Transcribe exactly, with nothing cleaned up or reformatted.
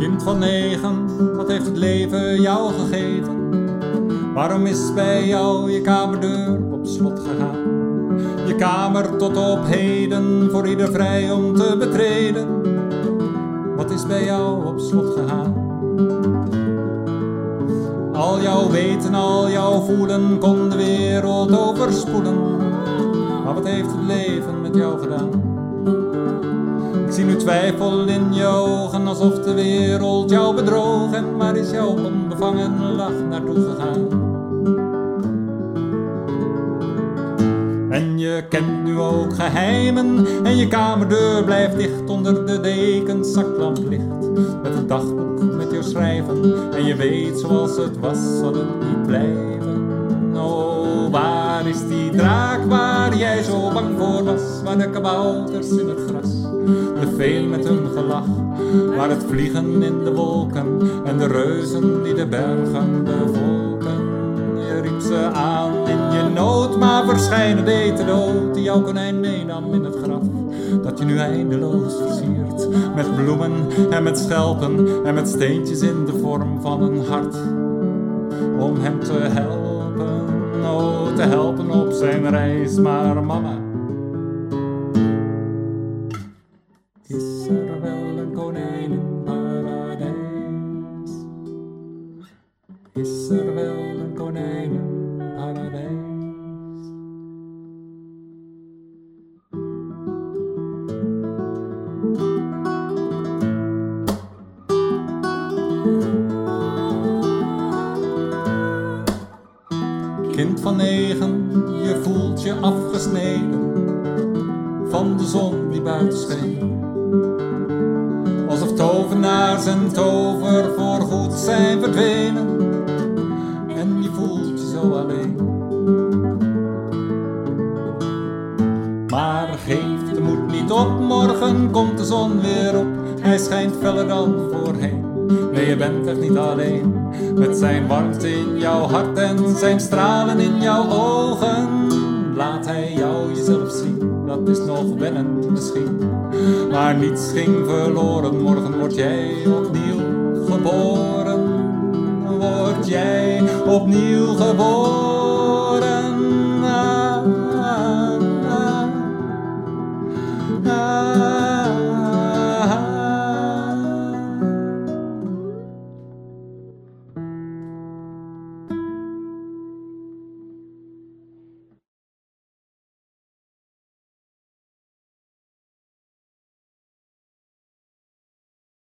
Kind van negen, wat heeft het leven jou gegeven? Waarom is bij jou je kamerdeur op slot gegaan? Je kamer tot op heden voor ieder vrij om te betreden. Wat is bij jou op slot gegaan? Al jouw weten, al jouw voelen kon de wereld overspoelen. Maar wat heeft het leven met jou gedaan? Ik zie nu twijfel in je ogen, alsof de wereld jou bedroog. En waar is jouw onbevangen lach naartoe gegaan? En je kent nu ook geheimen en je kamerdeur blijft dicht. Onder de dekens zaklamp licht met een dagboek met jouw schrijven. En je weet zoals het was zal het niet blijven. Oh, waar is die draak waar jij zo bang voor was? Waar de kabouters in het gras, de veen met hun gelach. Waar het vliegen in de wolken en de reuzen die de bergen bevolken. Je riep ze aan in je nood, maar verschijnen deed de dood die jouw konijn meenam in het graf. Dat je nu eindeloos versiert met bloemen en met schelpen en met steentjes in de vorm van een hart. Om hem te helpen, oh te helpen op zijn reis, maar mama, is er wel een konijn in paradijs? Is er wel een konijn in paradijs? Kind van negen, je voelt je afgesneden van de zon die buiten scheen. Alsof tovenaars en tover voorgoed zijn verdwenen. En je voelt je zo alleen. Maar geef de moed niet op, morgen komt de zon weer op. Hij schijnt feller dan voorheen. Nee, je bent echt niet alleen. Met zijn warmte in jouw hart en zijn stralen in jouw ogen. Laat hij jou jezelf zien, dat is nog wennend misschien. Maar niets ging verloren, morgen word jij opnieuw geboren. Word jij opnieuw geboren.